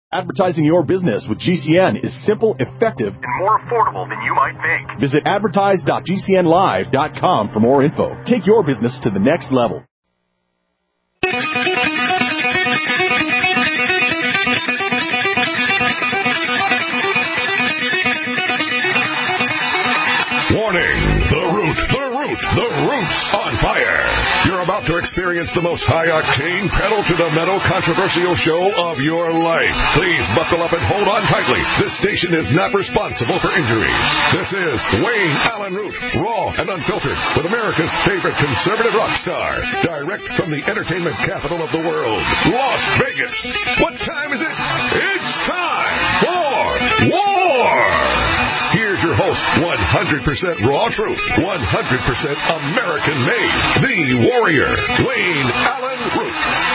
Advertising your business with GCN is simple, effective, and more affordable than you might think. Visit advertise.gcnlive.com for more info. Take your business to the next level. Warning! The Root's on fire! You're about to experience the most high-octane, pedal-to-the-metal controversial show of your life. Please buckle up and hold on tightly. This station is not responsible for injuries. This is Wayne Allen Root, raw and unfiltered, with America's favorite conservative rock star. Direct from the entertainment capital of the world, Las Vegas. What time is it? It's time for war! Here's your host, 100% raw truth, 100% American-made, the warrior, Wayne Allen Root.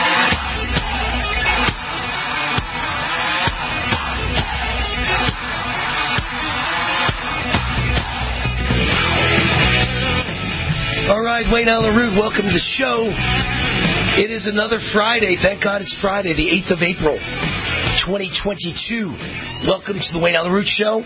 All right, Wayne Allen Root, welcome to the show. It is another Friday. Thank God it's Friday, the 8th of April, 2022. Welcome to the Wayne Allen Root Show.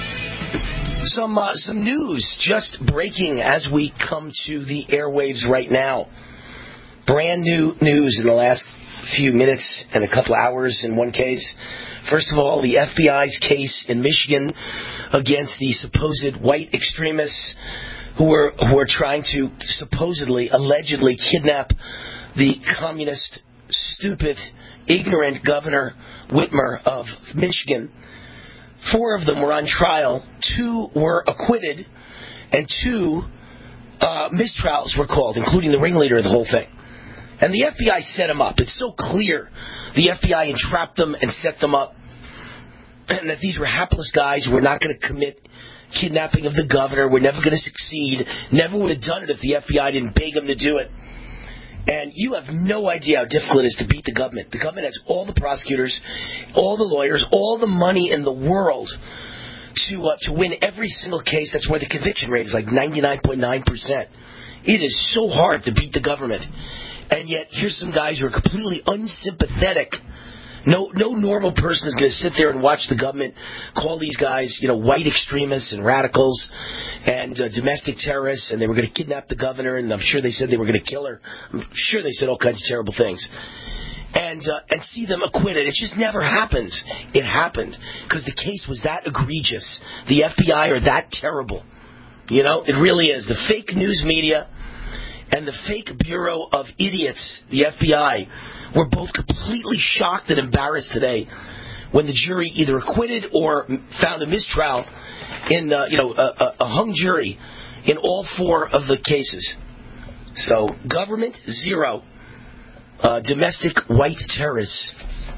Some news just breaking as we come to the airwaves right now. Brand new news in the last few minutes and a couple hours in one case. First of all, the FBI's case in Michigan against the supposed white extremists who are trying to supposedly, allegedly kidnap the communist, stupid, ignorant Governor Whitmer of Michigan. 4 of them were on trial, 2 were acquitted, and 2 mistrials were called, including the ringleader of the whole thing. And the FBI set them up. It's so clear the FBI entrapped them and set them up, and that these were hapless guys who were not going to commit kidnapping of the governor, were never going to succeed, never would have done it if the FBI didn't beg them to do it. And you have no idea how difficult it is to beat the government. The government has all the prosecutors, all the lawyers, all the money in the world to win every single case. That's why the conviction rate is like 99.9%. It is so hard to beat the government. And yet, here's some guys who are completely unsympathetic. No normal person is going to sit there and watch the government call these guys, white extremists and radicals and domestic terrorists, and they were going to kidnap the governor, and I'm sure they said they were going to kill her. I'm sure they said all kinds of terrible things. And see them acquitted. It just never happens. It happened because the case was that egregious. The FBI are that terrible. It really is. The fake news media and the fake Bureau of Idiots, the FBI, were both completely shocked and embarrassed today when the jury either acquitted or found a mistrial in a hung jury in all 4 of the cases. So government 0, domestic white terrorists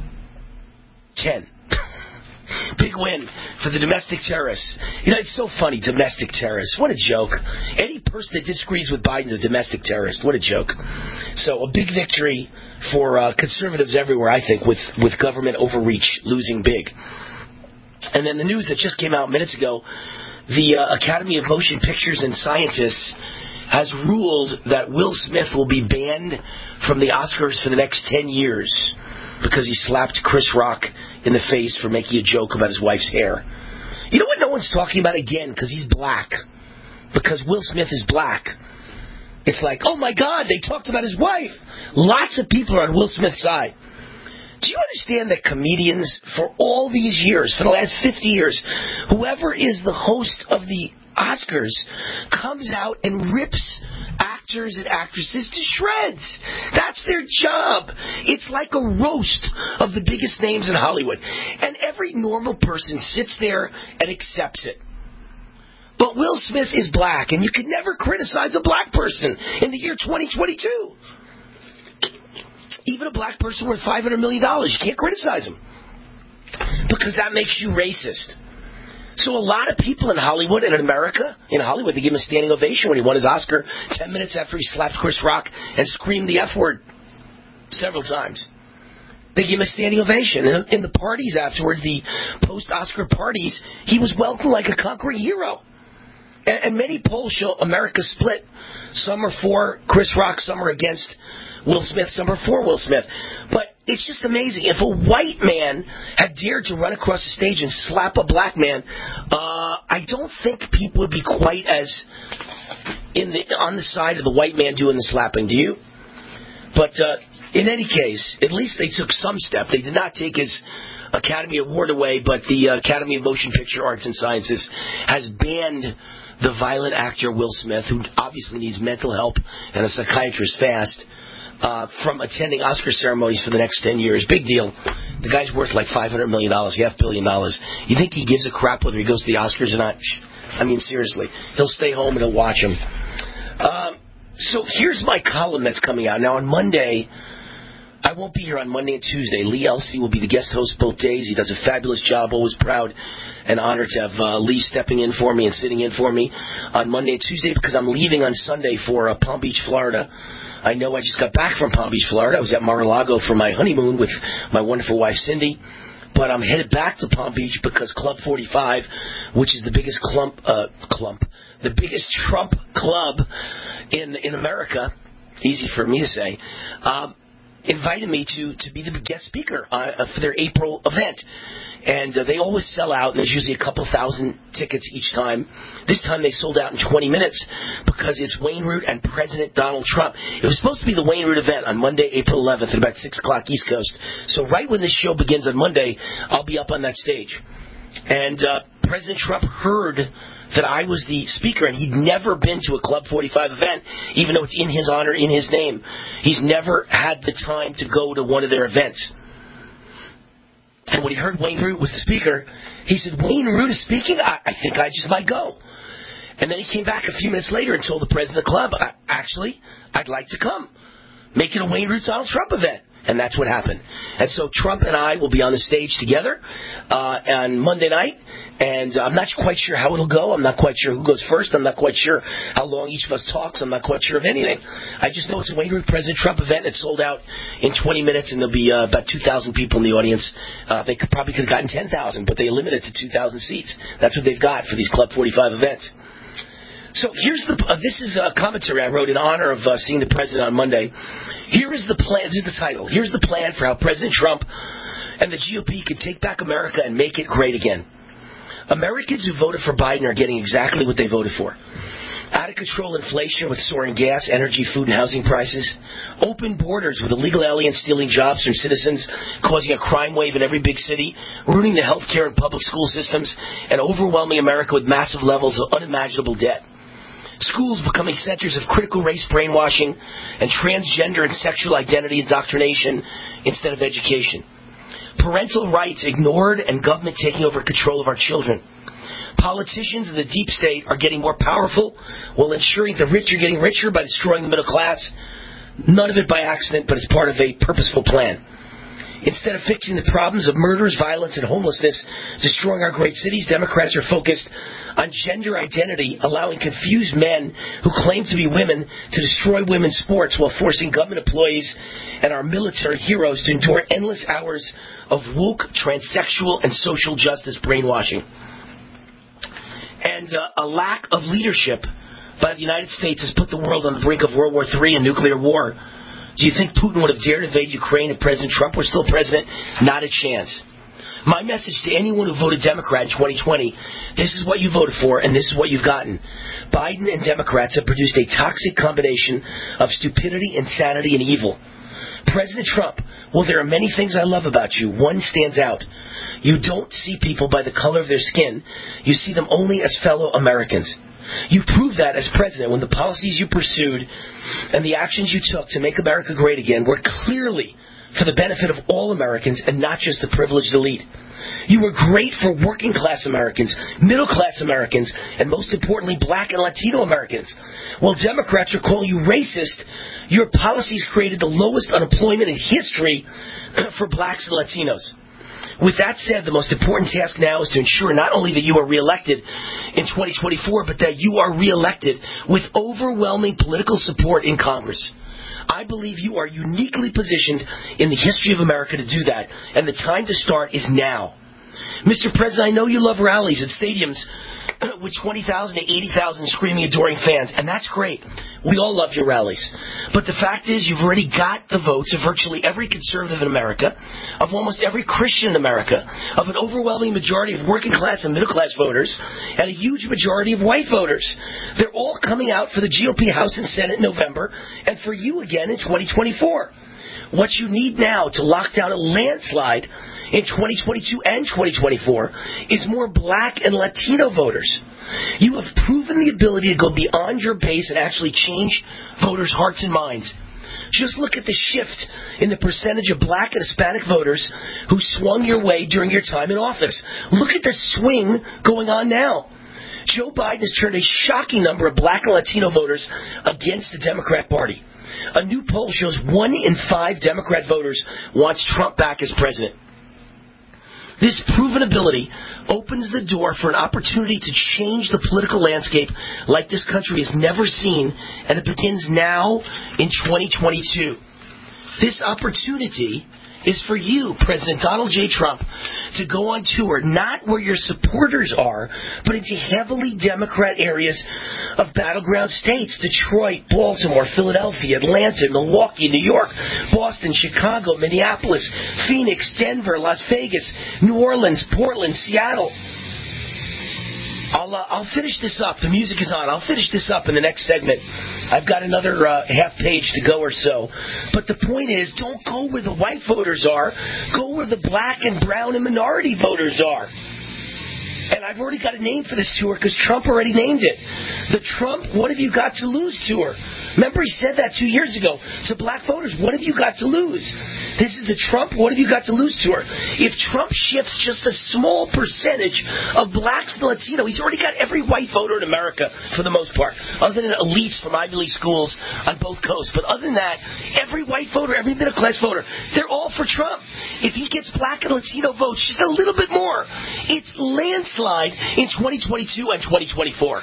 10. Big win for the domestic terrorists. It's so funny, domestic terrorists. What a joke. Any person that disagrees with Biden's a domestic terrorist. What a joke. So a big victory for conservatives everywhere, I think, with government overreach, losing big. And then the news that just came out minutes ago, the Academy of Motion Pictures and Scientists has ruled that Will Smith will be banned from the Oscars for the next 10 years because he slapped Chris Rock in the face for making a joke about his wife's hair. You know what no one's talking about again? Because he's black. Because Will Smith is black. It's like, oh my God, they talked about his wife. Lots of people are on Will Smith's side. Do you understand that comedians, for all these years, for the last 50 years, whoever is the host of the Oscars comes out and rips actors and actresses to shreds? That's their job. It's like a roast of the biggest names in Hollywood. And every normal person sits there and accepts it. But Will Smith is black, and you can never criticize a black person in the year 2022. Even a black person worth $500 million, you can't criticize him. Because that makes you racist. So a lot of people in Hollywood and in America, they give him a standing ovation when he won his Oscar 10 minutes after he slapped Chris Rock and screamed the F word several times. They give him a standing ovation. And in the parties afterwards, the post-Oscar parties, he was welcomed like a conquering hero. And many polls show America split. Some are for Chris Rock, some are against Will Smith, some are for Will Smith. But It's just amazing. If a white man had dared to run across the stage and slap a black man, I don't think people would be quite as on the side of the white man doing the slapping. Do you? But in any case, at least they took some step. They did not take his Academy Award away, but the Academy of Motion Picture Arts and Sciences has banned the violent actor Will Smith, who obviously needs mental help and a psychiatrist fast, from attending Oscar ceremonies for the next 10 years. Big deal. The guy's worth like $500 million, $500 million. You think he gives a crap whether he goes to the Oscars or not? I mean, seriously. He'll stay home and he'll watch them. So here's my column that's coming out. Now, on Monday, I won't be here on Monday and Tuesday. Lee Elsey will be the guest host both days. He does a fabulous job. Always proud and honored to have Lee stepping in for me and sitting in for me on Monday and Tuesday because I'm leaving on Sunday for Palm Beach, Florida. I know I just got back from Palm Beach, Florida. I was at Mar-a-Lago for my honeymoon with my wonderful wife, Cindy. But I'm headed back to Palm Beach because Club 45, which is the biggest the biggest Trump club in America, easy for me to say, invited me to be the guest speaker for their April event. And they always sell out, and there's usually a couple thousand tickets each time. This time they sold out in 20 minutes because it's Wayne Root and President Donald Trump. It was supposed to be the Wayne Root event on Monday, April 11th at about 6 o'clock East Coast. So right when this show begins on Monday, I'll be up on that stage. And President Trump heard that I was the speaker, and he'd never been to a Club 45 event, even though it's in his honor, in his name. He's never had the time to go to one of their events. And when he heard Wayne Root was the speaker, he said, Wayne Root is speaking? I think I just might go. And then he came back a few minutes later and told the president of the club, actually, I'd like to come. Make it a Wayne Root Donald Trump event. And that's what happened. And so Trump and I will be on the stage together on Monday night. And I'm not quite sure how it'll go. I'm not quite sure who goes first. I'm not quite sure how long each of us talks. I'm not quite sure of anything. I just know it's a Wayne Root President Trump event. It's sold out in 20 minutes, and there'll be about 2,000 people in the audience. They probably could have gotten 10,000, but they limited it to 2,000 seats. That's what they've got for these Club 45 events. So here's this is a commentary I wrote in honor of seeing the president on Monday. Here is the plan. This is the title. Here's the plan for how President Trump and the GOP can take back America and make it great again. Americans who voted for Biden are getting exactly what they voted for. Out of control inflation with soaring gas, energy, food, and housing prices. Open borders with illegal aliens stealing jobs from citizens, causing a crime wave in every big city, ruining the health care and public school systems, and overwhelming America with massive levels of unimaginable debt. Schools becoming centers of critical race brainwashing and transgender and sexual identity indoctrination instead of education. Parental rights ignored and government taking over control of our children. Politicians in the deep state are getting more powerful while ensuring the rich are getting richer by destroying the middle class. None of it by accident, but as part of a purposeful plan. Instead of fixing the problems of murders, violence, and homelessness, destroying our great cities, Democrats are focused on gender identity, allowing confused men who claim to be women to destroy women's sports while forcing government employees and our military heroes to endure endless hours of woke, transsexual, and social justice brainwashing. And a lack of leadership by the United States has put the world on the brink of World War III and nuclear war. Do you think Putin would have dared invade Ukraine if President Trump were still president? Not a chance. My message to anyone who voted Democrat in 2020, this is what you voted for and this is what you've gotten. Biden and Democrats have produced a toxic combination of stupidity, insanity, and evil. President Trump, well, there are many things I love about you. One stands out. You don't see people by the color of their skin. You see them only as fellow Americans. You proved that as president when the policies you pursued and the actions you took to make America great again were clearly for the benefit of all Americans and not just the privileged elite. You were great for working class Americans, middle class Americans, and most importantly, black and Latino Americans. While Democrats are calling you racist, your policies created the lowest unemployment in history for blacks and Latinos. With that said, the most important task now is to ensure not only that you are reelected in 2024, but that you are reelected with overwhelming political support in Congress. I believe you are uniquely positioned in the history of America to do that, and the time to start is now. Mr. President, I know you love rallies at stadiums, with 20,000 to 80,000 screaming, adoring fans, and that's great. We all love your rallies. But the fact is, you've already got the votes of virtually every conservative in America, of almost every Christian in America, of an overwhelming majority of working class and middle class voters, and a huge majority of white voters. They're all coming out for the GOP House and Senate in November, and for you again in 2024. What you need now to lock down a landslide in 2022 and 2024 is more black and Latino voters. You have proven the ability to go beyond your base and actually change voters' hearts and minds. Just look at the shift in the percentage of black and Hispanic voters who swung your way during your time in office. Look at the swing going on now. Joe Biden has turned a shocking number of black and Latino voters against the Democrat Party. A new poll shows 1 in 5 Democrat voters wants Trump back as president. This proven ability opens the door for an opportunity to change the political landscape like this country has never seen, and it begins now in 2022. This opportunity is for you, President Donald J. Trump, to go on tour, not where your supporters are, but into heavily Democrat areas of battleground states: Detroit, Baltimore, Philadelphia, Atlanta, Milwaukee, New York, Boston, Chicago, Minneapolis, Phoenix, Denver, Las Vegas, New Orleans, Portland, Seattle. I'll finish this up. The music is on. I'll finish this up in the next segment. I've got another half page to go or so. But the point is, don't go where the white voters are. Go where the black and brown and minority voters are. And I've already got a name for this tour because Trump already named it. The Trump What Have You Got to Lose tour. Remember, he said that 2 years ago to black voters. What have you got to lose? This is the Trump What Have You Got to Lose tour. If Trump shifts just a small percentage of blacks and Latino, he's already got every white voter in America for the most part, other than elites from Ivy League schools on both coasts. But other than that, every white voter, every middle-class voter, they're all for Trump. If he gets black and Latino votes just a little bit more, it's landslide in 2022 and 2024.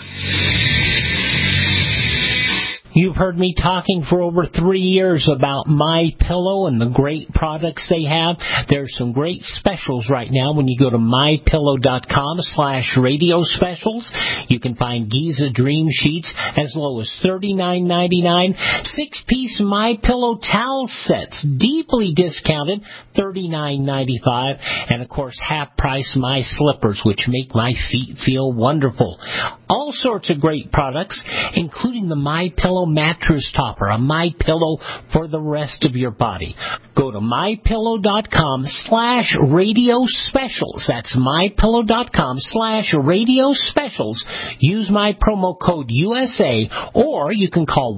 You've heard me talking for over 3 years about MyPillow and the great products they have. There's some great specials right now when you go to mypillow.com/radio specials. You can find Giza Dream Sheets as low as $39.99. 6-piece MyPillow towel sets, deeply discounted, $39.95. And, of course, half-price My Slippers, which make my feet feel wonderful. All sorts of great products, including the MyPillow mattress topper, a MyPillow for the rest of your body. Go to mypillow.com/radio specials. That's mypillow.com/radio specials. Use my promo code USA, or you can call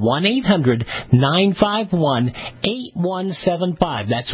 1-800-951-8175. That's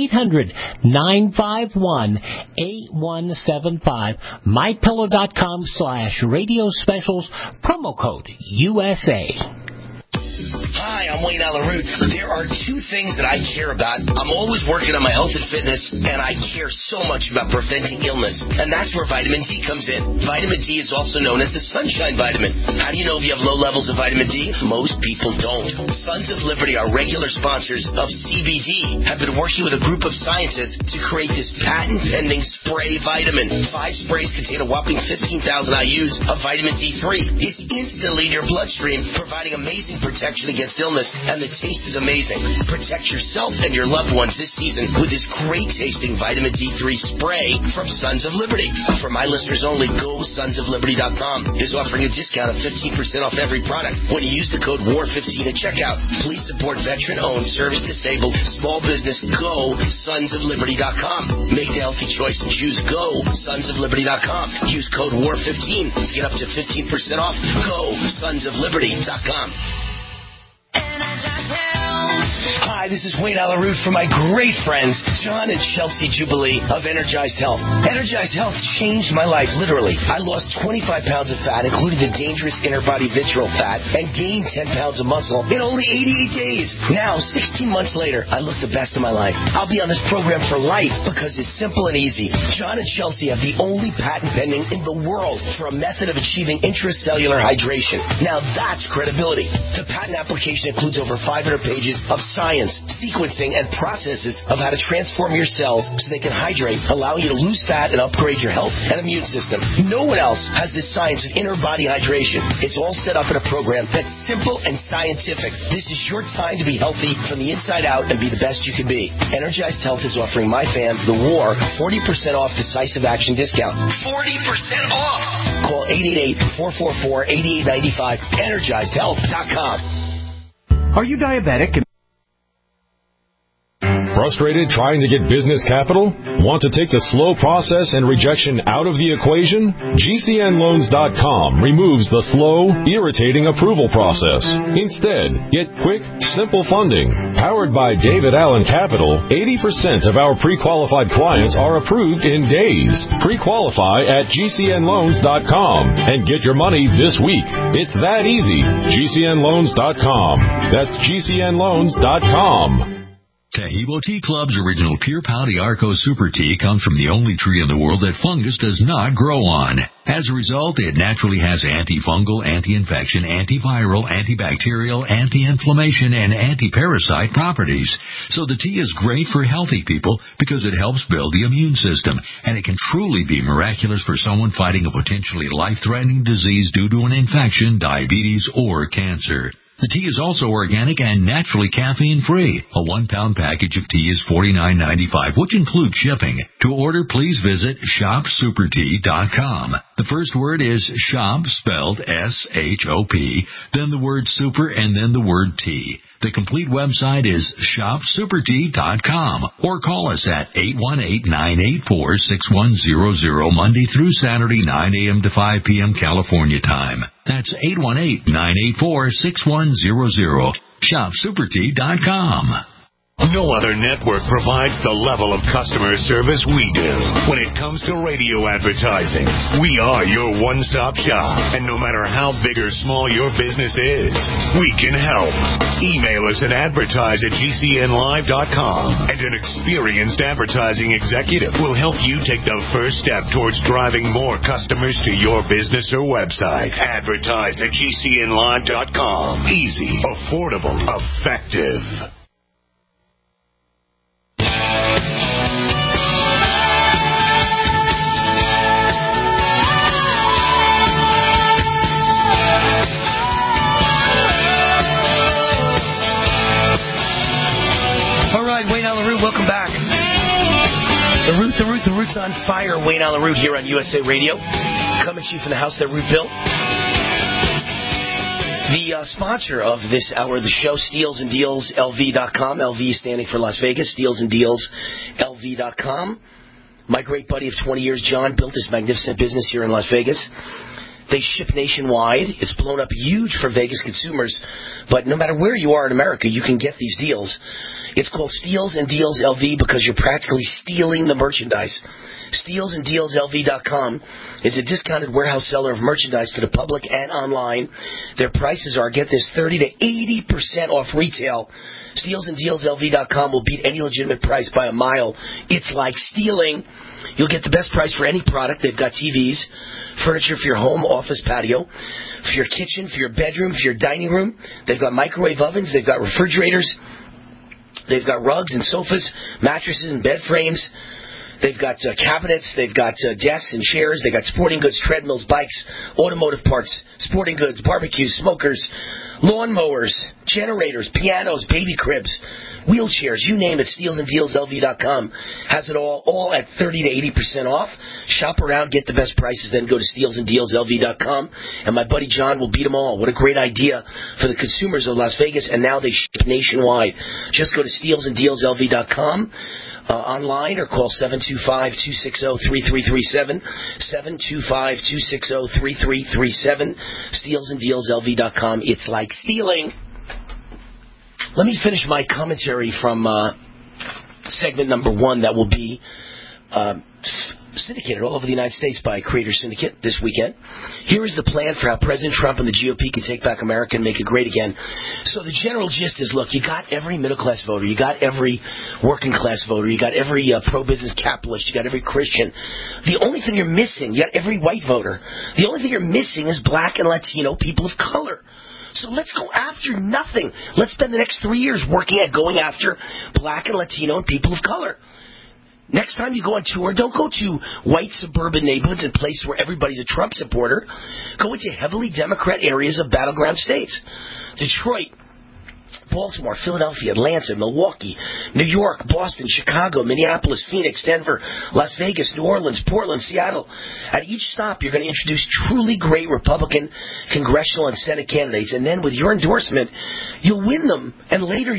1-800-951-8175. mypillow.com/radio specials, promo code USA. Hi, I'm Wayne Allyn Root. There are 2 things that I care about. I'm always working on my health and fitness, and I care so much about preventing illness. And that's where vitamin D comes in. Vitamin D is also known as the sunshine vitamin. How do you know if you have low levels of vitamin D? Most people don't. Sons of Liberty, our regular sponsors of CBD, have been working with a group of scientists to create this patent-pending spray vitamin. 5 sprays contain a whopping 15,000 IUs of vitamin D3. It's instantly in your bloodstream, providing amazing protection against illness, and the taste is amazing. Protect yourself and your loved ones this season with this great-tasting vitamin D3 spray from Sons of Liberty. For my listeners only, GoSonsOfLiberty.com is offering a discount of 15% off every product when you use the code WAR15 at checkout. Please support veteran-owned, service-disabled, small business. GoSonsOfLiberty.com. Make the healthy choice and choose GoSonsOfLiberty.com. Use code WAR15 to get up to 15% off. GoSonsOfLiberty.com. Hi, this is Wayne Allyn Root for my great friends, John and Chelsea Jubilee of Energized Health. Energized Health changed my life, literally. I lost 25 pounds of fat, including the dangerous inner body visceral fat, and gained 10 pounds of muscle in only 88 days. Now, 16 months later, I look the best of my life. I'll be on this program for life because it's simple and easy. John and Chelsea have the only patent pending in the world for a method of achieving intracellular hydration. Now, that's credibility. The patent application includes over 500 pages of science sequencing, and processes of how to transform your cells so they can hydrate, allow you to lose fat and upgrade your health and immune system. No one else has this science of inner body hydration. It's all set up in a program that's simple and scientific. This is your time to be healthy from the inside out and be the best you can be. Energized Health is offering my fans, The War, 40% off decisive action discount. 40% off! Call 888-444-8895, EnergizedHealth.com. Are you diabetic? Frustrated trying to get business capital? Want to take the slow process and rejection out of the equation? GCNLoans.com removes the slow, irritating approval process. Instead, get quick, simple funding. Powered by David Allen Capital, 80% of our pre-qualified clients are approved in days. Pre-qualify at GCNLoans.com and get your money this week. It's that easy. GCNLoans.com. That's GCNLoans.com. Tahibo Tea Club's original Pure Pouty Arco Super Tea comes from the only tree in the world that fungus does not grow on. As a result, it naturally has antifungal, anti-infection, antiviral, antibacterial, anti-inflammation, and anti-parasite properties. So the tea is great for healthy people because it helps build the immune system, and it can truly be miraculous for someone fighting a potentially life-threatening disease due to an infection, diabetes, or cancer. The tea is also organic and naturally caffeine-free. A 1-pound package of tea is $49.95, which includes shipping. To order, please visit shopsupertea.com. The first word is shop, spelled S-H-O-P, then the word super, and then the word tea. The complete website is shopsupertea.com, or call us at 818-984-6100, Monday through Saturday, 9 a.m. to 5 p.m. California time. That's 818-984-6100. shopsupertea.com. No other network provides the level of customer service we do. When it comes to radio advertising, we are your one-stop shop. And no matter how big or small your business is, we can help. Email us at advertise@gcnlive.com, and an experienced advertising executive will help you take the first step towards driving more customers to your business or website. Advertise@gcnlive.com. Easy, affordable, effective. Welcome back. The Root's on fire. Wayne Allyn Root here on USA Radio. Coming to you from the house that Root built. The sponsor of this hour of the show, SteelsandDealsLV.com. LV standing for Las Vegas. SteelsandDealsLV.com. My great buddy of 20 years, John, built this magnificent business here in Las Vegas. They ship nationwide. It's blown up huge for Vegas consumers. But no matter where you are in America, you can get these deals. It's called Steals and Deals LV because you're practically stealing the merchandise. SteelsandDealsLV.com is a discounted warehouse seller of merchandise to the public and online. Their prices are, get this, 30 to 80% off retail. SteelsandDealsLV.com will beat any legitimate price by a mile. It's like stealing. You'll get the best price for any product. They've got TVs, furniture for your home, office, patio, for your kitchen, for your bedroom, for your dining room. They've got microwave ovens. They've got refrigerators. They've got rugs and sofas, mattresses and bed frames. They've got cabinets. They've got desks and chairs. They've got sporting goods, treadmills, bikes, automotive parts, sporting goods, barbecues, smokers, lawnmowers, generators, pianos, baby cribs, wheelchairs, you name it. SteelsandDealsLV.com has it all at 30 to 80% off. Shop around, get the best prices, then go to SteelsandDealsLV.com, and my buddy John will beat them all. What a great idea for the consumers of Las Vegas, and now they ship nationwide. Just go to SteelsandDealsLV.com. Online, or call 725-260-3337, 725-260-3337, SteelsandDealsLV.com. It's like stealing. Let me finish my commentary from segment number 1 that will be syndicated all over the United States by Creator Syndicate this weekend. Here is the plan for how President Trump and the GOP can take back America and make it great again. So the general gist is, look, you got every middle-class voter, you got every working-class voter, you got every pro-business capitalist, you got every Christian. The only thing you're missing, you got every white voter. The only thing you're missing is black and Latino people of color. So let's go after nothing. Let's spend the next 3 years working at going after black and Latino and people of color. Next time you go on tour, don't go to white suburban neighborhoods and places where everybody's a Trump supporter. Go into heavily Democrat areas of battleground states. Detroit, Baltimore, Philadelphia, Atlanta, Milwaukee, New York, Boston, Chicago, Minneapolis, Phoenix, Denver, Las Vegas, New Orleans, Portland, Seattle. At each stop, you're going to introduce truly great Republican congressional and Senate candidates. And then with your endorsement, you'll win them. And later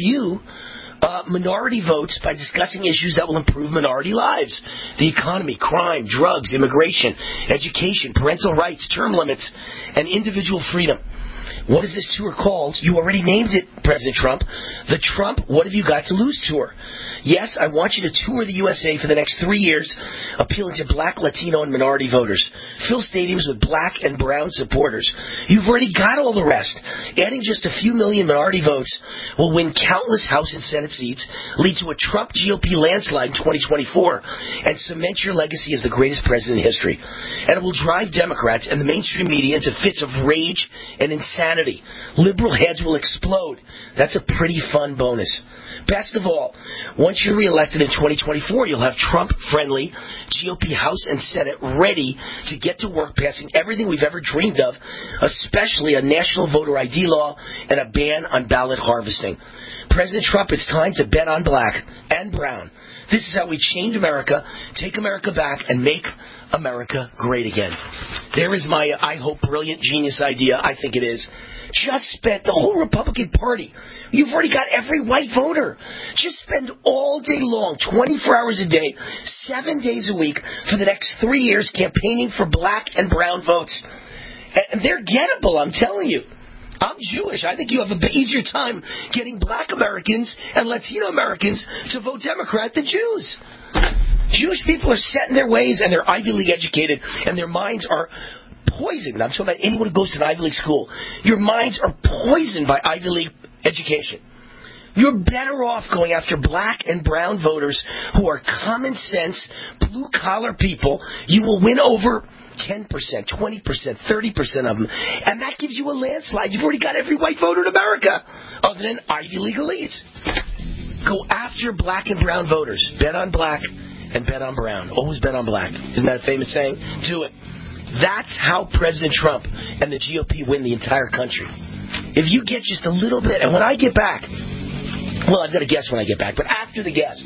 minority votes by discussing issues that will improve minority lives. The economy, crime, drugs, immigration, education, parental rights, term limits, and individual freedom. What is this tour called? You already named it, President Trump. The Trump What Have You Got to Lose tour. Yes, I want you to tour the USA for the next 3 years, appealing to black, Latino, and minority voters. Fill stadiums with black and brown supporters. You've already got all the rest. Adding just a few million minority votes will win countless House and Senate seats, lead to a Trump GOP landslide in 2024, and cement your legacy as the greatest president in history. And it will drive Democrats and the mainstream media into fits of rage and insanity. Liberal heads will explode. That's a pretty fun bonus. Best of all, once you're reelected in 2024, you'll have Trump-friendly GOP House and Senate ready to get to work passing everything we've ever dreamed of, especially a national voter ID law and a ban on ballot harvesting. President Trump, it's time to bet on black and brown. This is how we change America, take America back, and make America great again. There is my, I hope, brilliant genius idea. I think it is. Just spend the whole Republican Party. You've already got every white voter. Just spend all day long, 24 hours a day, 7 days a week for the next 3 years campaigning for black and brown votes. And they're gettable, I'm telling you. I'm Jewish. I think you have an easier time getting black Americans and Latino Americans to vote Democrat than Jews. Jewish people are set in their ways, and they're Ivy League educated, and their minds are poisoned. I'm talking about anyone who goes to an Ivy League school. Your minds are poisoned by Ivy League education. You're better off going after black and brown voters who are common sense, blue-collar people. You will win over 10%, 20%, 30% of them. And that gives you a landslide. You've already got every white voter in America, other than Ivy League elites. Go after black and brown voters. Bet on black and bet on brown. Always bet on black. Isn't that a famous saying? Do it. That's how President Trump and the GOP win the entire country. If you get just a little bit, and when I get back, well, I've got a guest when I get back, but after the guest,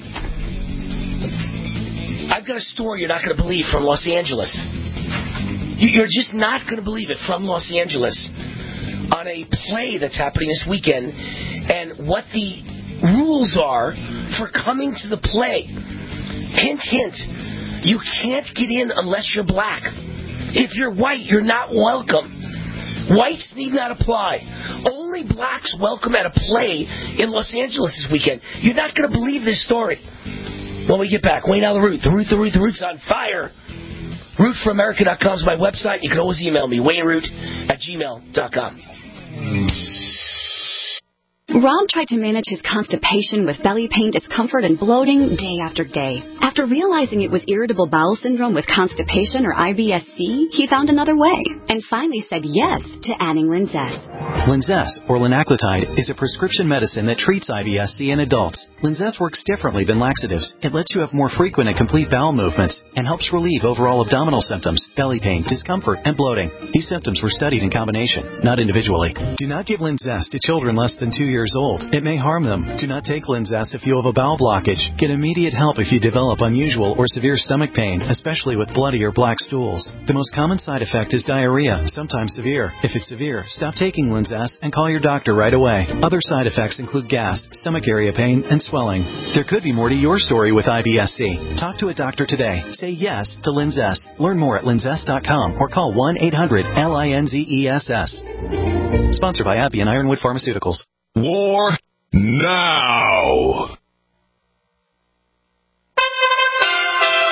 I've got a story you're not going to believe from Los Angeles. You're just not going to believe it, from Los Angeles, on a play that's happening this weekend, and what the rules are for coming to the play. Hint, hint, you can't get in unless you're black. If you're white, you're not welcome. Whites need not apply. Only blacks welcome at a play in Los Angeles this weekend. You're not going to believe this story. When we get back, Wayne Allyn Root. The Root's on fire. RootForAmerica.com is my website. You can always email me, WayneRoot@gmail.com. Rob tried to manage his constipation with belly pain, discomfort, and bloating day after day. After realizing it was irritable bowel syndrome with constipation, or IBS-C, he found another way and finally said yes to adding Linzess. Linzess, or linaclotide, is a prescription medicine that treats IBS-C in adults. Linzess works differently than laxatives. It lets you have more frequent and complete bowel movements and helps relieve overall abdominal symptoms, belly pain, discomfort, and bloating. These symptoms were studied in combination, not individually. Do not give Linzess to children less than 2 years old. It may harm them. Do not take Linzess if you have a bowel blockage. Get immediate help if you develop unusual or severe stomach pain, especially with bloody or black stools. The most common side effect is diarrhea, sometimes severe. If it's severe, stop taking Linzess and call your doctor right away. Other side effects include gas, stomach area pain, and swelling. There could be more to your story with IBS-C. Talk to a doctor today. Say yes to Linzess. Learn more at linzess.com or call 1-800-LINZESS. Sponsored by AbbVie and Ironwood Pharmaceuticals. War now.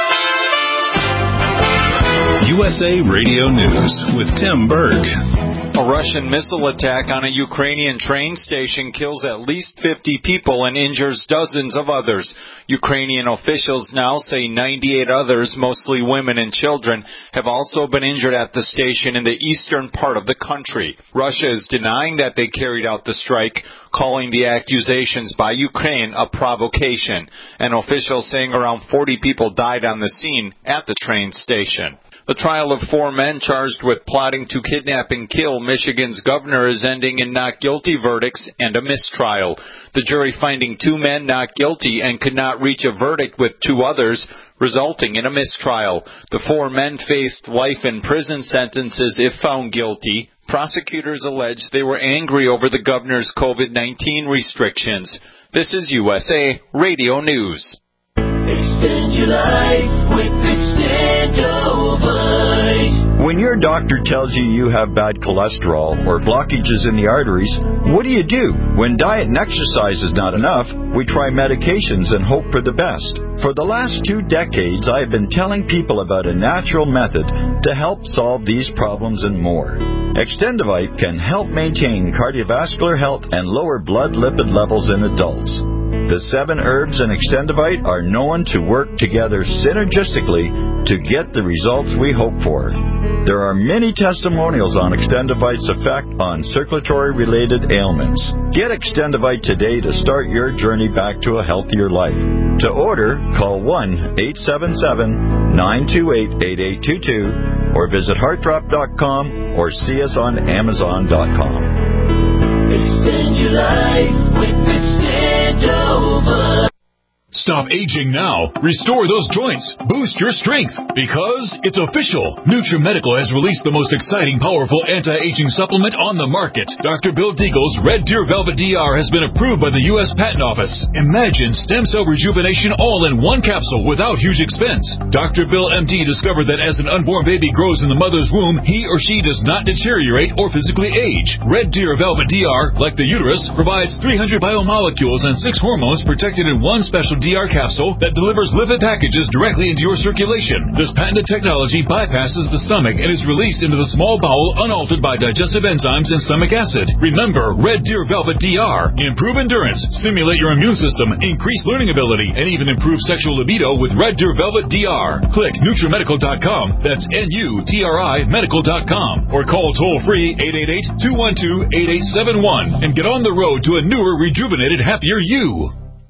USA Radio News with Tim Berg. A Russian missile attack on a Ukrainian train station kills at least 50 people and injures dozens of others. Ukrainian officials now say 98 others, mostly women and children, have also been injured at the station in the eastern part of the country. Russia is denying that they carried out the strike, calling the accusations by Ukraine a provocation. An official saying around 40 people died on the scene at the train station. The trial of 4 men charged with plotting to kidnap and kill Michigan's governor is ending in not guilty verdicts and a mistrial. The jury finding 2 men not guilty and could not reach a verdict with 2 others, resulting in a mistrial. The 4 men faced life in prison sentences if found guilty. Prosecutors allege they were angry over the governor's COVID-19 restrictions. This is USA Radio News. Extend your life with Extendovite. When your doctor tells you you have bad cholesterol or blockages in the arteries, what do? When diet and exercise is not enough, we try medications and hope for the best. For the last 2 decades, I have been telling people about a natural method to help solve these problems and more. Extendovite can help maintain cardiovascular health and lower blood lipid levels in adults. The 7 herbs in Extendovite are known to work together synergistically to get the results we hope for. There are many testimonials on Extendovite's effect on circulatory-related ailments. Get Extendovite today to start your journey back to a healthier life. To order, call 1-877-928-8822 or visit heartdrop.com or see us on amazon.com. Extend your life with Extendovite. Stop aging now. Restore those joints. Boost your strength. Because it's official. NutriMedical has released the most exciting, powerful anti-aging supplement on the market. Dr. Bill Deagle's Red Deer Velvet DR has been approved by the U.S. Patent Office. Imagine stem cell rejuvenation all in one capsule without huge expense. Dr. Bill MD discovered that as an unborn baby grows in the mother's womb, he or she does not deteriorate or physically age. Red Deer Velvet DR, like the uterus, provides 300 biomolecules and 6 hormones protected in one special DR capsule that delivers lipid packages directly into your circulation. This patented technology bypasses the stomach and is released into the small bowel unaltered by digestive enzymes and stomach acid. Remember, Red Deer Velvet DR. Improve endurance, stimulate your immune system, increase learning ability, and even improve sexual libido with Red Deer Velvet DR. Click NutriMedical.com, that's NUTRI medical.com, or call toll-free 888-212-8871 and get on the road to a newer, rejuvenated, happier you.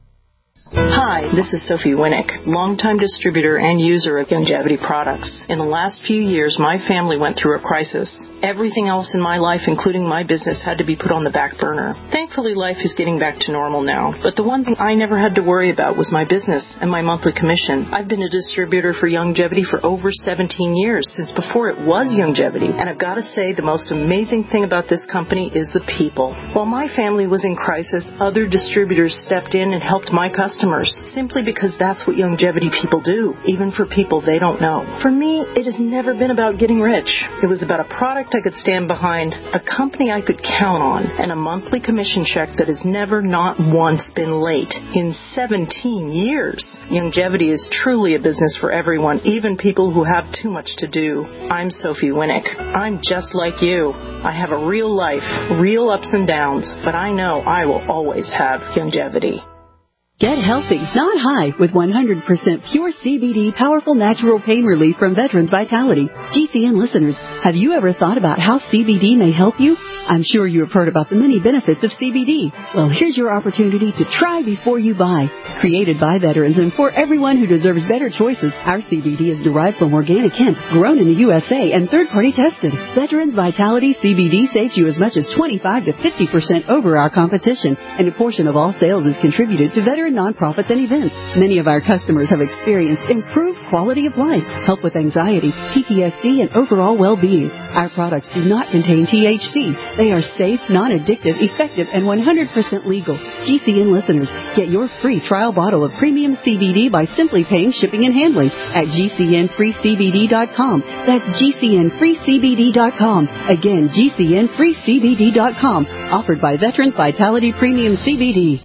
Hi, this is Sophie Winnick, longtime distributor and user of Youngevity products. In the last few years, my family went through a crisis. Everything else in my life, including my business, had to be put on the back burner. Thankfully, life is getting back to normal now. But the one thing I never had to worry about was my business and my monthly commission. I've been a distributor for Youngevity for over 17 years, since before it was Youngevity. And I've got to say, the most amazing thing about this company is the people. While my family was in crisis, other distributors stepped in and helped my customers, simply because that's what Youngevity people do, even for people they don't know. For me, it has never been about getting rich. It was about a product I could stand behind, a company I could count on, and a monthly commission check that has never, not once, been late in 17 years. Youngevity is truly a business for everyone, even people who have too much to do. I'm Sophie Winnick. I'm just like you. I have a real life, real ups and downs, but I know I will always have Youngevity. Get healthy, not high, with 100% pure CBD powerful natural pain relief from Veterans Vitality. GCN listeners, have you ever thought about how CBD may help you? I'm sure you have heard about the many benefits of CBD. Well, here's your opportunity to try before you buy. Created by veterans and for everyone who deserves better choices, our CBD is derived from organic hemp, grown in the USA, and third-party tested. Veterans Vitality CBD saves you as much as 25 to 50% over our competition, and a portion of all sales is contributed to veteran nonprofits and events. Many of our customers have experienced improved quality of life, help with anxiety, PTSD, and overall well-being. Our products do not contain THC. They are safe, non-addictive, effective, and 100% legal. GCN listeners, get your free trial bottle of premium CBD by simply paying shipping and handling at GCNFreeCBD.com. That's GCNFreeCBD.com. Again, GCNFreeCBD.com. Offered by Veterans Vitality Premium CBD.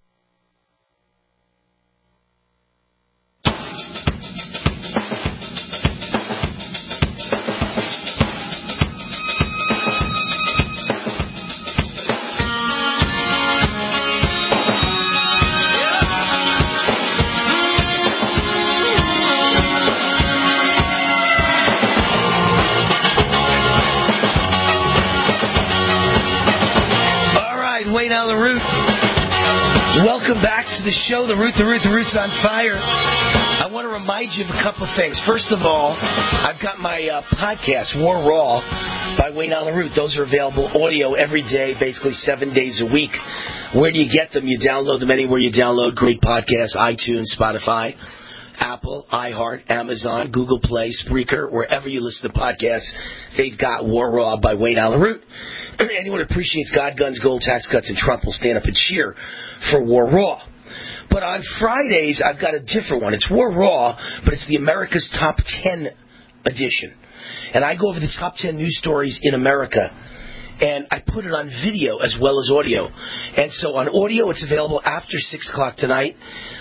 welcome back to the show, The Root, The Root's on Fire. I want to remind you of a couple of things. First of all, I've got my podcast, War Raw, by Wayne Allen Root. Those are available audio every day, basically 7 days a week. Where do you get them? You download them anywhere you download great podcasts, iTunes, Spotify, Apple, iHeart, Amazon, Google Play, Spreaker, wherever you listen to podcasts, they've got War Raw by Wayne Allen Root. Anyone who appreciates God, guns, gold, tax cuts, and Trump will stand up and cheer for War Raw. But on Fridays, I've got a different one. It's War Raw, but it's the America's Top 10 edition. And I go over the top 10 news stories in America. And I put it on video as well as audio. And so on audio, it's available after 6 o'clock tonight.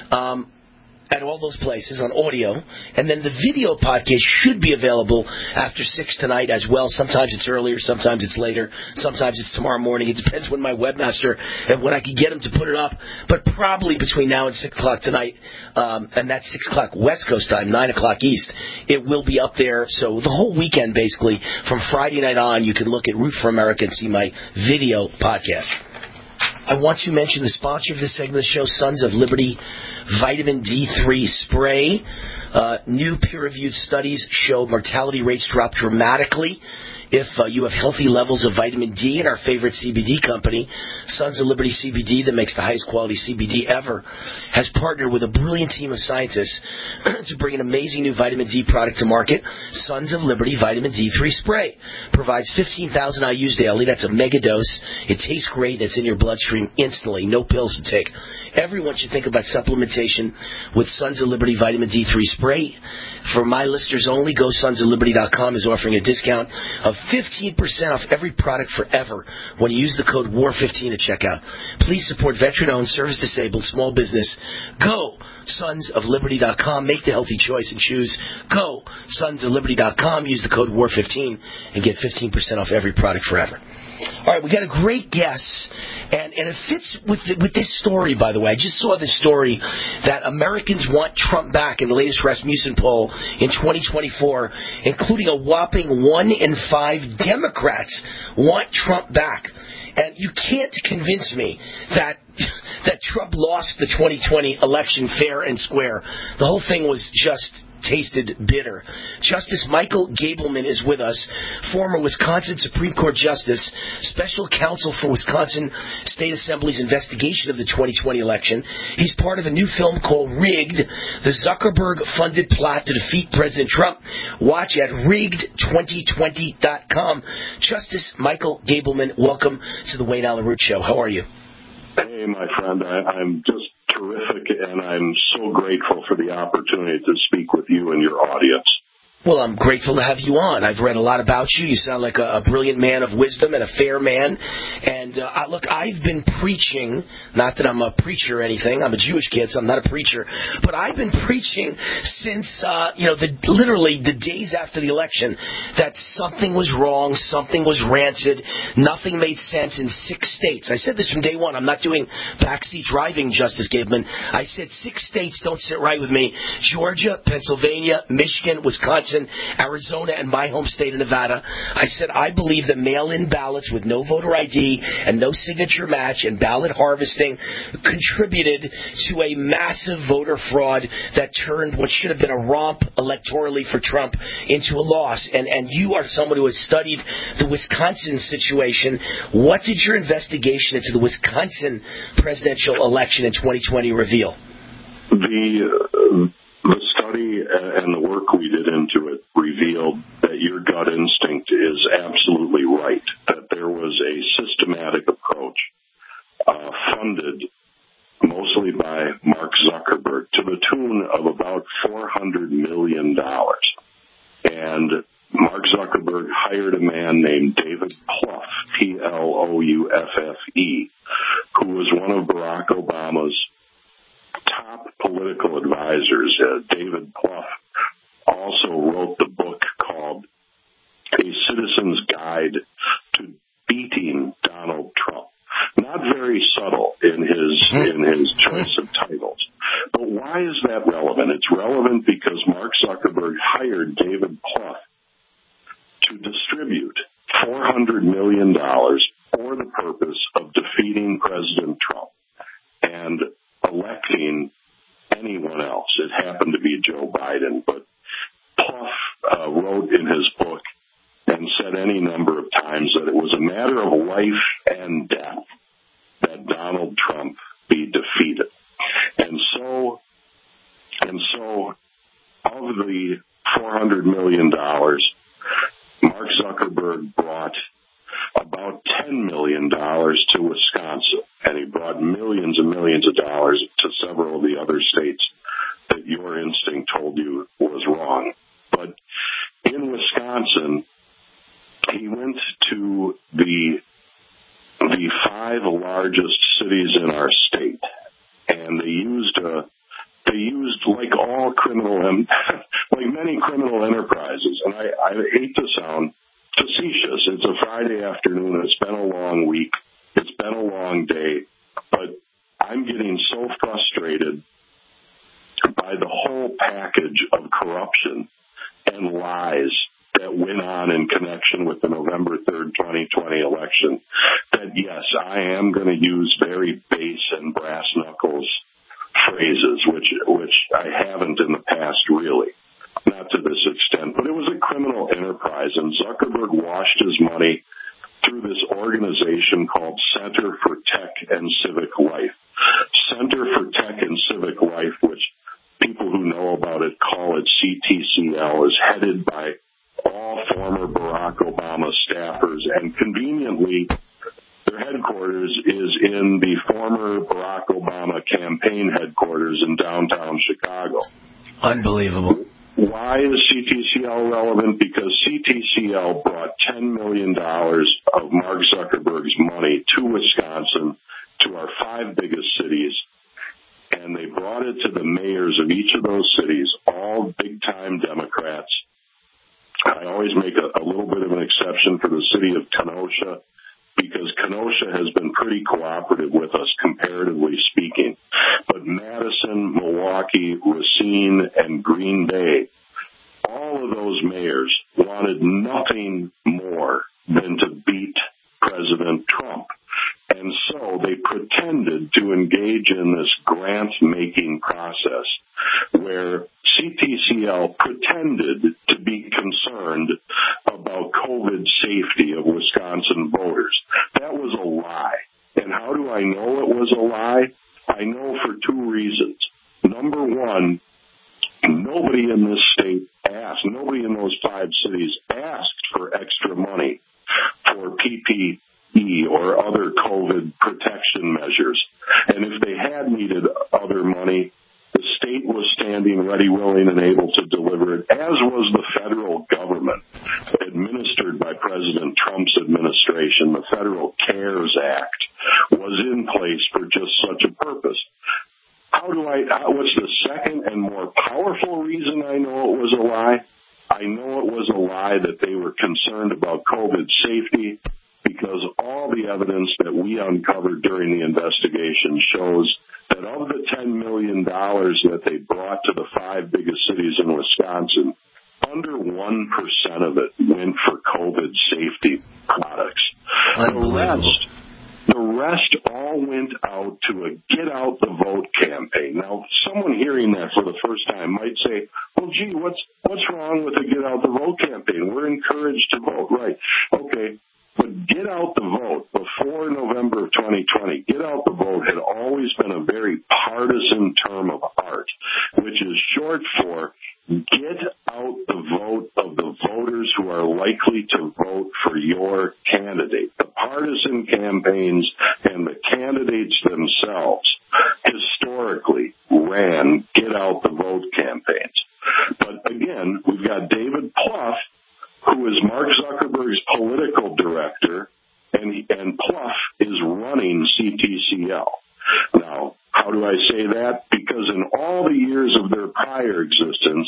At all those places on audio. And then the video podcast should be available after 6 tonight as well. Sometimes it's earlier, sometimes it's later, sometimes it's tomorrow morning. It depends when my webmaster and when I can get him to put it up. But probably between now and 6 o'clock tonight, and that's 6 o'clock West Coast time, 9 o'clock East, it will be up there. So the whole weekend, basically, from Friday night on, you can look at Root for America and see my video podcast. I want to mention the sponsor of this segment of the show, Sons of Liberty Vitamin D3 Spray. New peer-reviewed studies show mortality rates drop dramatically if you have healthy levels of vitamin D. And our favorite CBD company, Sons of Liberty CBD, that makes the highest quality CBD ever, has partnered with a brilliant team of scientists to bring an amazing new vitamin D product to market. Sons of Liberty Vitamin D3 Spray provides 15,000 IUs daily. That's a mega dose. It tastes great. It's in your bloodstream instantly. No pills to take. Everyone should think about supplementation with Sons of Liberty Vitamin D3 Spray. For my listeners only, GoSonsOfLiberty.com is offering a discount of 15% off every product forever when you use the code WAR15 at checkout. Please support veteran-owned, service-disabled, small business. Go SonsOfLiberty.com. Make the healthy choice and choose Go SonsOfLiberty.com. Use the code WAR15 and get 15% off every product forever. All right, we got a great guest, and it fits with this story, by the way. I just saw this story that Americans want Trump back in the latest Rasmussen poll in 2024, including a whopping 1 in 5 Democrats want Trump back. And you can't convince me that Trump lost the 2020 election fair and square. The whole thing was just tasted bitter. Justice Michael Gableman is with us, former Wisconsin Supreme Court Justice, special counsel for Wisconsin State Assembly's investigation of the 2020 election. He's part of a new film called Rigged, the Zuckerberg-funded plot to defeat President Trump. Watch at rigged2020.com. Justice Michael Gableman, welcome to the Wayne Allen Root Show. How are you? Hey, my friend. I'm just terrific, and I'm so grateful for the opportunity to speak with you and your audience. Well, I'm grateful to have you on. I've read a lot about you. You sound like a brilliant man of wisdom and a fair man. And look, I've been preaching, not that I'm a preacher or anything. I'm a Jewish kid, so I'm not a preacher. But I've been preaching since, literally the days after the election that something was wrong, something was rancid, nothing made sense in 6 states. I said this from day one. I'm not doing backseat driving, Justice Gableman. I said 6 states don't sit right with me. Georgia, Pennsylvania, Michigan, Wisconsin, Arizona, and my home state of Nevada. I said I believe that mail-in ballots with no voter ID and no signature match and ballot harvesting contributed to a massive voter fraud that turned what should have been a romp electorally for Trump into a loss. And you are someone who has studied the Wisconsin situation. What did your investigation into the Wisconsin presidential election in 2020 reveal? The study and the work we did into it revealed that your gut instinct is absolutely right, that there was a systematic approach funded mostly by Mark Zuckerberg to the tune of about $400 million. And Mark Zuckerberg hired a man named David Plouffe, Plouffe, who was one of Barack Obama's top political advisors. David Plouffe also wrote the book called A Citizen's Guide to Beating Donald Trump. Not very subtle in his choice of titles. But why is that relevant? It's relevant because Mark Zuckerberg hired David Plouffe to distribute $400 million for the purpose of defeating President Trump. And any number of times that it was a matter of life and death that Donald Trump be defeated. And so of the $400 million, Mark Zuckerberg brought about $10 million to Wisconsin, and he brought millions and millions of dollars to several of the other states that your instinct told you was wrong. But in Wisconsin, he went to the 5 largest cities in our state, and they used like all like many criminal enterprises, and I hate to sound facetious. It's a Friday afternoon. It's been a long week. It's been a long day, but I'm getting so frustrated by the whole package of corruption and lies that went on in connection with the November 3rd, 2020 election that, yes, I am going to use very base and brass knuckles phrases, which I haven't in the past, really, not to this extent. But it was a criminal enterprise, and Zuckerberg washed his money through this organization called Center for Tech and Civic Life. Center for Tech and Civic Life, which people who know about it call it CTCL, is headed by all former Barack Obama staffers, and conveniently, their headquarters is in the former Barack Obama campaign headquarters in downtown Chicago. Unbelievable. Why is CTCL relevant? Because CTCL brought $10 million of Mark Zuckerberg's money to Wisconsin, to our 5 biggest cities, and they brought it to the mayors of each of those cities, all big-time Democrats. I always make a little bit of an exception for the city of Kenosha, because Kenosha has been pretty cooperative with us, comparatively speaking. But Madison, Milwaukee, Racine, and Green Bay, all of those mayors wanted nothing more than to beat President Trump. And so they pretended to engage in this grant-making process where CTCL pretended to be concerned about COVID safety of Wisconsin voters. That was a lie. And how do I know it was a lie? I know for 2 reasons. Number one, nobody in this state asked, nobody in those 5 cities asked for extra money for PPE or other COVID protection measures. And if they had needed other money, the state was standing ready, willing, and able to deliver it, as was the federal government, administered by President Trump's administration. The Federal CARES Act was in place for just such a purpose. What's the second and more powerful reason I know it was a lie? I know it was a lie that they were concerned about COVID safety, because all the evidence that we uncovered during the investigation shows that of the $10 million that they brought to the 5 biggest cities in Wisconsin, under 1% of it went for COVID safety products. The rest all went out to a Get Out the Vote campaign. Now, someone hearing that for the first time might say, well, gee, what's wrong with the Get Out the Vote campaign? We're encouraged to vote. Right. Okay. But Get Out the Vote, before November of 2020, Get Out the Vote had always been a very partisan term of art, which is short for get out the vote of the voters who are likely to vote for your candidate. The partisan campaigns and the candidates themselves historically ran Get Out the Vote campaigns. But again, we've got David Plouffe, who is Mark Zuckerberg's political director, and Plouffe is running CTCL. Now, how do I say that? Because in all the years of their prior existence,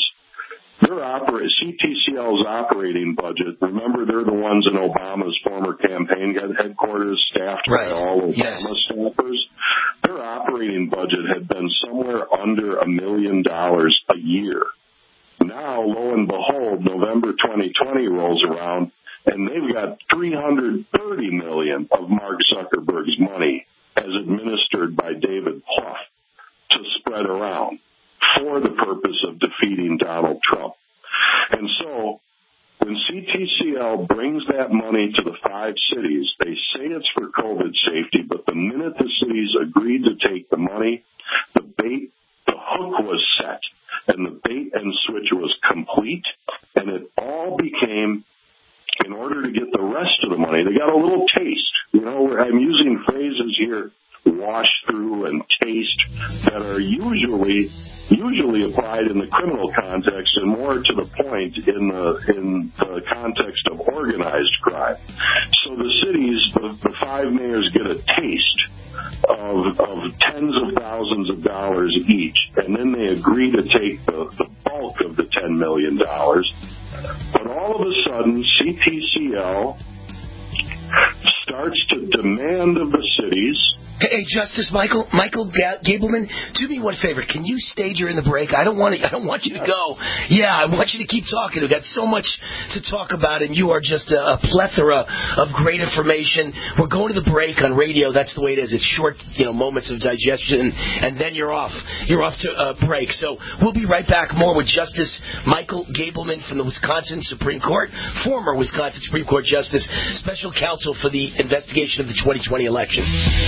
CTCL's operating budget, remember they're the ones in Obama's former campaign headquarters, staffed by all Obama staffers? Their operating budget had been somewhere under $1 million a year. Now, lo and behold, November 2020 rolls around, and they've got $330 million of Mark Zuckerberg's money as administered by David Plouffe to spread around for the purpose of defeating Donald Trump. And so when CTCL CTCL brings that money to the 5 cities. They say it's for COVID safety, but the minute the cities agreed to take the money, the hook was set, and the bait and switch was complete, and it all became, in order to get the rest of the money, they got a little taste. You know, I'm using phrases here, wash through and taste, that are usually applied in the criminal context and more to the point in the context of organized crime. So the cities, the 5 mayors get a taste of tens of thousands of dollars each, and then they agree to take the bulk of the $10 million. But all of a sudden, CTCL starts to demand of the cities. Hey, Justice Michael Gableman, do me one favor. Can you stay during the break? I don't want you to go. Yeah, I want you to keep talking. We've got so much to talk about, and you are just a plethora of great information. We're going to the break on radio. That's the way it is. It's short, moments of digestion, and then you're off. You're off to a break. So we'll be right back. More with Justice Michael Gableman from the Wisconsin Supreme Court, former Wisconsin Supreme Court Justice, special counsel for the investigation of the 2020 election.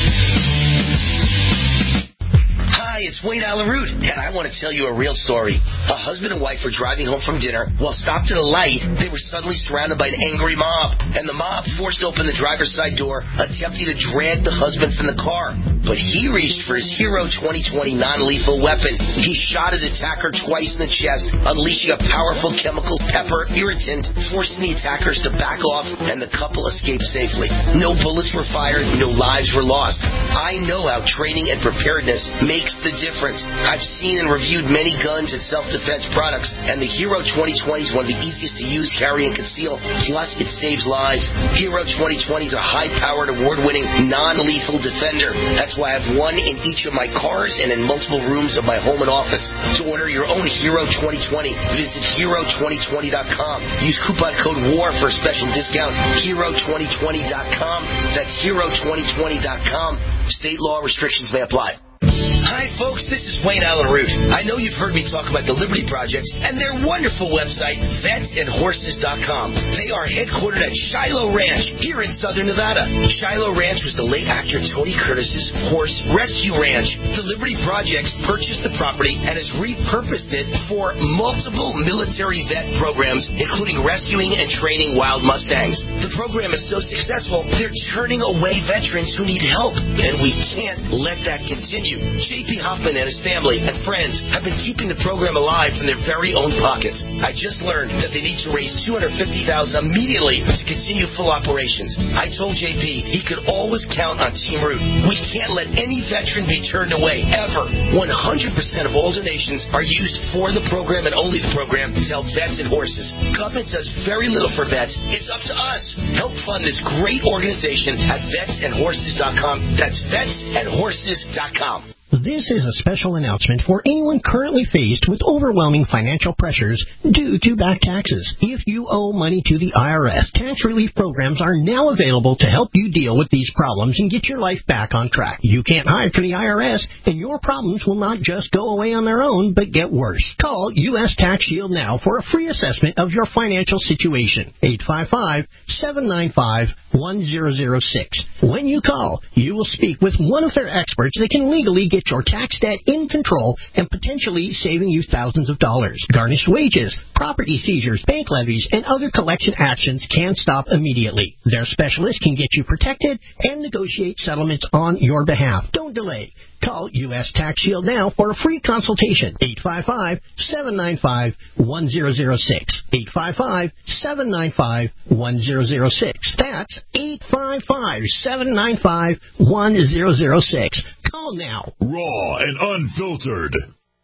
Hi, it's Wayne Allyn Root, and I want to tell you a real story. A husband and wife were driving home from dinner. While stopped at a light, they were suddenly surrounded by an angry mob, and the mob forced open the driver's side door, attempting to drag the husband from the car. But he reached for his Hero 2020 non-lethal weapon. He shot his attacker twice in the chest, unleashing a powerful chemical pepper irritant, forcing the attackers to back off, and the couple escaped safely. No bullets were fired, no lives were lost. I know how training and preparedness makes the difference. I've seen and reviewed many guns and self-defense products, and the Hero 2020 is one of the easiest to use, carry, and conceal. Plus, it saves lives. Hero 2020 is a high-powered, award-winning, non-lethal defender. That's why I have one in each of my cars and in multiple rooms of my home and office. To order your own Hero 2020, visit Hero2020.com. Use coupon code WAR for a special discount. Hero2020.com. That's Hero2020.com. State law restrictions may apply. Hi, folks. This is Wayne Allyn Root. I know you've heard me talk about the Liberty Projects and their wonderful website, VetsAndHorses.com. They are headquartered at Shiloh Ranch here in southern Nevada. Shiloh Ranch was the late actor Tony Curtis's horse rescue ranch. The Liberty Projects purchased the property and has repurposed it for multiple military vet programs, including rescuing and training wild Mustangs. The program is so successful, they're turning away veterans who need help, and we can't let that continue. J.P. Hoffman and his family and friends have been keeping the program alive from their very own pockets. I just learned that they need to raise $250,000 immediately to continue full operations. I told J.P. he could always count on Team Root. We can't let any veteran be turned away, ever. 100% of all donations are used for the program and only the program to help vets and horses. Government does very little for vets. It's up to us. Help fund this great organization at VetsAndHorses.com. That's VetsAndHorses.com. This is a special announcement for anyone currently faced with overwhelming financial pressures due to back taxes. If you owe money to the IRS, tax relief programs are now available to help you deal with these problems and get your life back on track. You can't hide from the IRS, and your problems will not just go away on their own, but get worse. Call U.S. Tax Shield now for a free assessment of your financial situation. 855-795-1006. When you call, you will speak with one of their experts that can legally get your tax debt in control and potentially saving you thousands of dollars. Garnished wages, property seizures, bank levies, and other collection actions can stop immediately. Their specialists can get you protected and negotiate settlements on your behalf. Don't delay. Call U.S. Tax Shield now for a free consultation. 855-795-1006. 855-795-1006. That's 855-795-1006. Call now. Raw and unfiltered.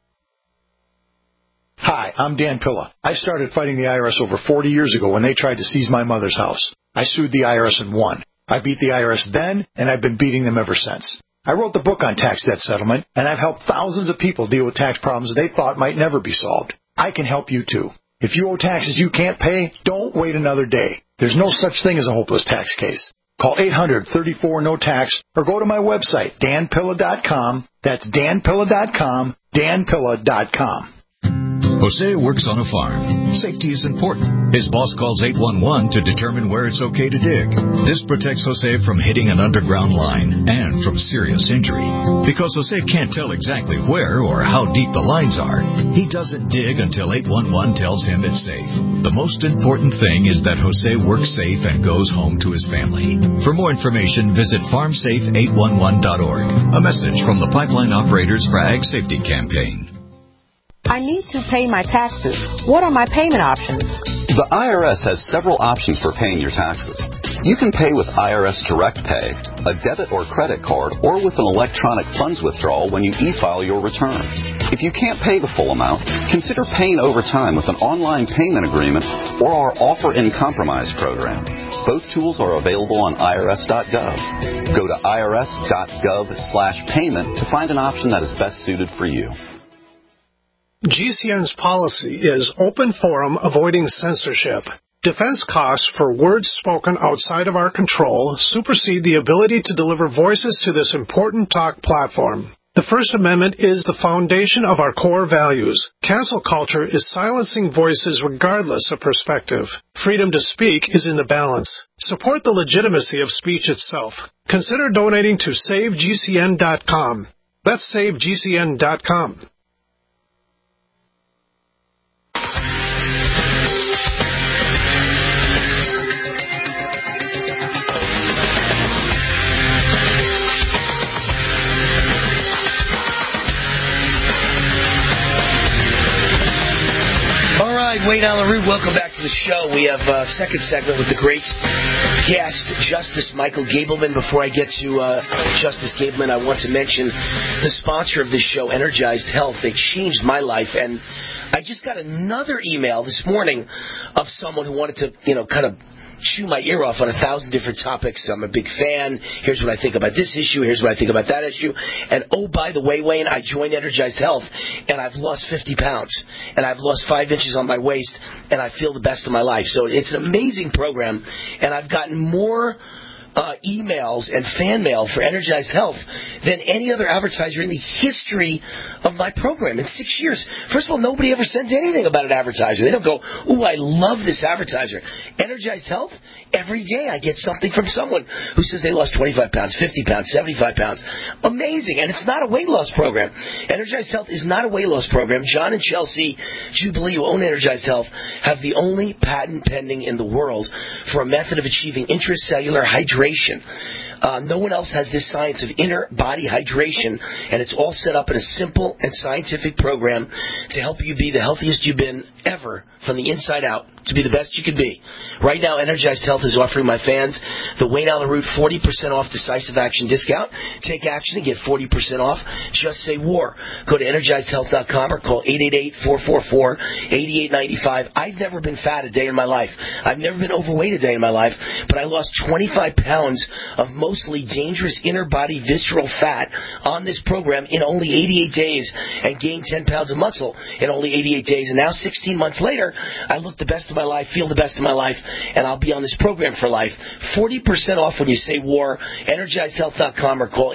Hi, I'm Dan Pilla. I started fighting the IRS over 40 years ago when they tried to seize my mother's house. I sued the IRS and won. I beat the IRS then, and I've been beating them ever since. I wrote the book on tax debt settlement, and I've helped thousands of people deal with tax problems they thought might never be solved. I can help you, too. If you owe taxes you can't pay, don't wait another day. There's no such thing as a hopeless tax case. Call 800-34-NO-TAX or go to my website, danpilla.com. That's danpilla.com, danpilla.com. Jose works on a farm. Safety is important. His boss calls 811 to determine where it's okay to dig. This protects Jose from hitting an underground line and from serious injury. Because Jose can't tell exactly where or how deep the lines are, he doesn't dig until 811 tells him it's safe. The most important thing is that Jose works safe and goes home to his family. For more information, visit farmsafe811.org. A message from the Pipeline Operators for Ag Safety Campaign. I need to pay my taxes. What are my payment options? The IRS has several options for paying your taxes. You can pay with IRS Direct Pay, a debit or credit card, or with an electronic funds withdrawal when you e-file your return. If you can't pay the full amount, consider paying over time with an online payment agreement or our Offer in Compromise program. Both tools are available on irs.gov. Go to irs.gov/payment to find an option that is best suited for you. GCN's policy is open forum, avoiding censorship. Defense costs for words spoken outside of our control supersede the ability to deliver voices to this important talk platform. The First Amendment is the foundation of our core values. Cancel culture is silencing voices regardless of perspective. Freedom to speak is in the balance. Support the legitimacy of speech itself. Consider donating to SaveGCN.com. That's SaveGCN.com. Wayne Allyn Root, welcome back to the show. We have a second segment with the great guest, Justice Michael Gableman. Before I get to Justice Gableman, I want to mention the sponsor of this show, Energized Health. They changed my life, and I just got another email this morning of someone who wanted to, kind of chew my ear off on 1,000 different topics. I'm a big fan. Here's what I think about this issue. Here's what I think about that issue. And oh, by the way, Wayne, I joined Energized Health, and I've lost 50 pounds, and I've lost 5 inches on my waist, and I feel the best of my life. So it's an amazing program, and I've gotten more emails and fan mail for Energized Health than any other advertiser in the history of my program in 6 years. First of all, nobody ever sends anything about an advertiser. They don't go, ooh, I love this advertiser. Energized Health, every day I get something from someone who says they lost 25 pounds, 50 pounds, 75 pounds. Amazing. And it's not a weight loss program. Energized Health is not a weight loss program. John and Chelsea Jubilee, who own Energized Health, have the only patent pending in the world for a method of achieving intracellular hydration. No one else has this science of inner body hydration, and it's all set up in a simple and scientific program to help you be the healthiest you've been ever from the inside out, to be the best you could be. Right now, Energized Health is offering my fans the Wayne Allyn Root 40% off decisive action discount. Take action and get 40% off. Just say war. Go to EnergizedHealth.com or call 888-444-8895. I've never been fat a day in my life. I've never been overweight a day in my life, but I lost 25 pounds of mostly dangerous inner body visceral fat on this program in only 88 days and gained 10 pounds of muscle in only 88 days. And now, 16 months later, I look the best of my life, feel the best of my life, and I'll be on this program for life. 40% off when you say war. EnergizedHealth.com or call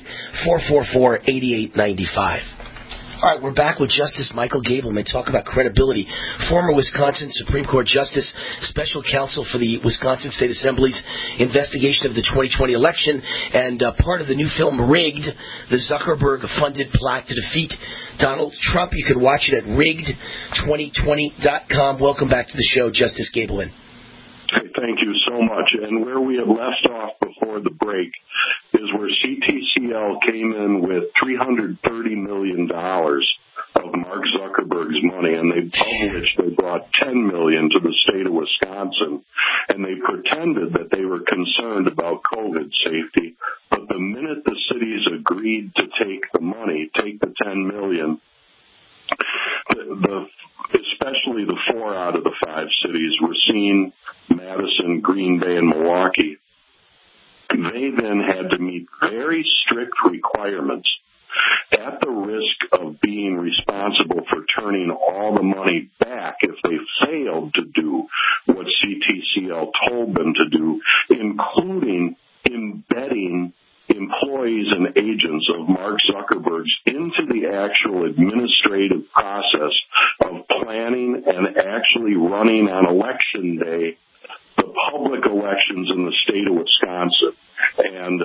888-444-8895. All right, we're back with Justice Michael Gableman. Talk about credibility. Former Wisconsin Supreme Court Justice, Special Counsel for the Wisconsin State Assembly's investigation of the 2020 election, and part of the new film Rigged, the Zuckerberg-funded plot to defeat Donald Trump. You can watch it at rigged2020.com. Welcome back to the show, Justice Gableman. Thank you so much. And where we had left off before the break is where CTCL came in with $330 million of Mark Zuckerberg's money, and they brought $10 million to the state of Wisconsin, and they pretended that they were concerned about COVID safety. But the minute the cities agreed to take the money, take the $10 million, especially the 4 out of the 5 cities, Racine, Madison, Green Bay, and Milwaukee, they then had to meet very strict requirements at the risk of being responsible for turning all the money back if they failed to do what CTCL told them to do, including embedding employees and agents of Mark Zuckerberg's into the actual administrative process of administering and actually running on election day the public elections in the state of Wisconsin. And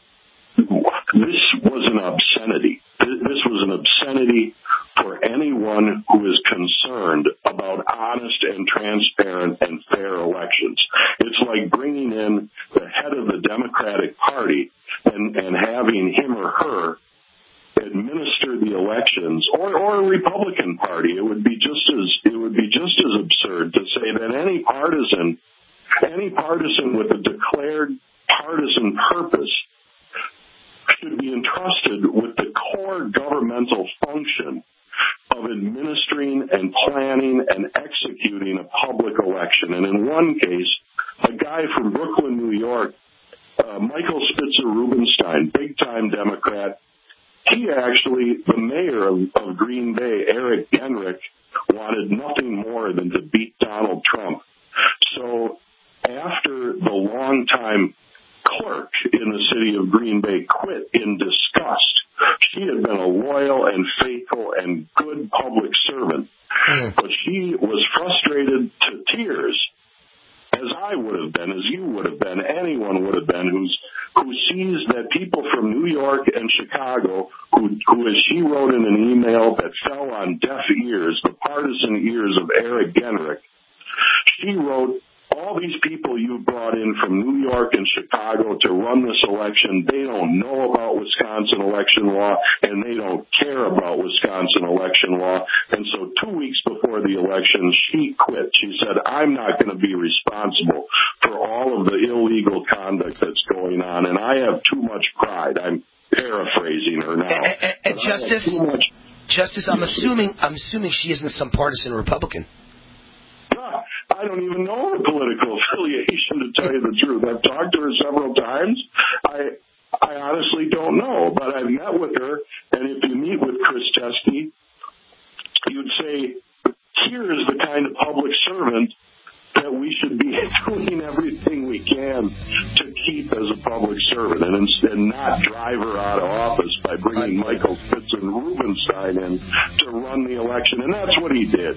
this was an obscenity. This was an obscenity for anyone who is concerned about honest and transparent and fair elections. It's like bringing in the head of the Democratic Party and having him or her administer the elections, or a Republican Party. It would be just as absurd to say that any partisan with a declared partisan purpose should be entrusted with the core governmental function of administering and planning and executing a public election. And in one case, a guy from Brooklyn, New York, Michael Spitzer Rubenstein, big-time Democrat, the mayor of Green Bay, Eric Genrich, wanted nothing more than to beat Donald Trump. So after the longtime clerk in the city of Green Bay quit in disgust, she had been a loyal and faithful and good public servant, but she was frustrated to tears, as I would have been, as you would have been, anyone would have been who sees that people from New York and Chicago, who as she wrote in an email that fell on deaf ears, the partisan ears of Eric Genrich, she wrote, all these people you brought in from New York and Chicago to run this election, they don't know about Wisconsin election law, and they don't care about Wisconsin election law. And so 2 weeks before the election, she quit. She said, I'm not going to be responsible for all of the illegal conduct that's going on, and I have too much pride. I'm paraphrasing her now. And Justice, I'm assuming she isn't some partisan Republican. I don't even know her political affiliation, to tell you the truth. I've talked to her several times. I honestly don't know, but I've met with her, and if you meet with Chris Chesky, you'd say, here is the kind of public servant that we should be doing everything we can to keep as a public servant, and instead not drive her out of office by bringing Michael Spitzer Rubenstein in to run the election, and that's what he did.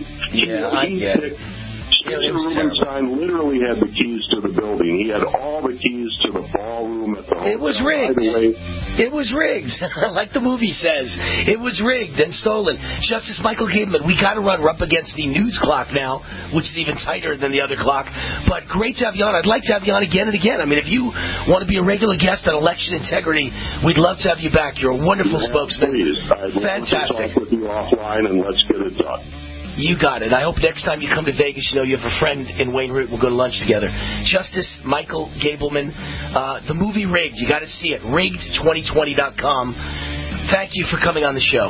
Spitzer Rubenstein literally had the keys to the building. He had all the keys to the ballroom at the hotel. It was rigged. It was rigged. Like the movie says. It was rigged and stolen. Justice Michael Gableman, we got to run. We're up against the news clock now, which is even tighter than the other clock. But great to have you on. I'd like to have you on again and again. I mean, if you want to be a regular guest on election integrity, we'd love to have you back. You're a wonderful spokesman. Fantastic. I'd love to talk with you offline, and let's get it done. You got it. I hope next time you come to Vegas, you know you have a friend in Wayne Root. We'll go to lunch together. Justice Michael Gableman, the movie Rigged. You got to see it. Rigged2020.com. Thank you for coming on the show.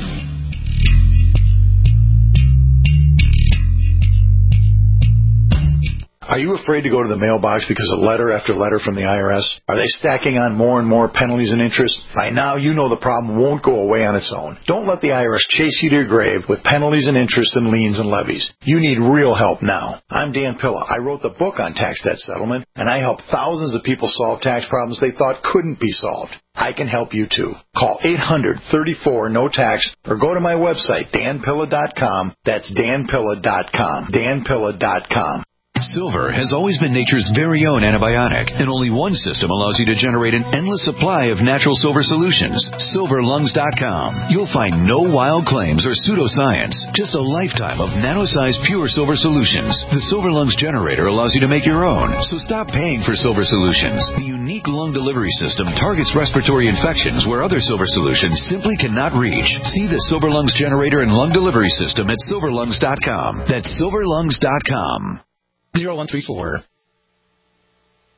Are you afraid to go to the mailbox because of letter after letter from the IRS? Are they stacking on more and more penalties and interest? By now, you know the problem won't go away on its own. Don't let the IRS chase you to your grave with penalties and interest and liens and levies. You need real help now. I'm Dan Pilla. I wrote the book on tax debt settlement, and I help thousands of people solve tax problems they thought couldn't be solved. I can help you too. Call 800-34-NO-TAX or go to my website, danpilla.com. That's danpilla.com. danpilla.com. Silver has always been nature's very own antibiotic, and only one system allows you to generate an endless supply of natural silver solutions. SilverLungs.com. You'll find no wild claims or pseudoscience, just a lifetime of nano-sized pure silver solutions. The Silver Lungs generator allows you to make your own, so stop paying for silver solutions. The unique lung delivery system targets respiratory infections where other silver solutions simply cannot reach. See the Silver Lungs generator and lung delivery system at SilverLungs.com. That's SilverLungs.com. 0134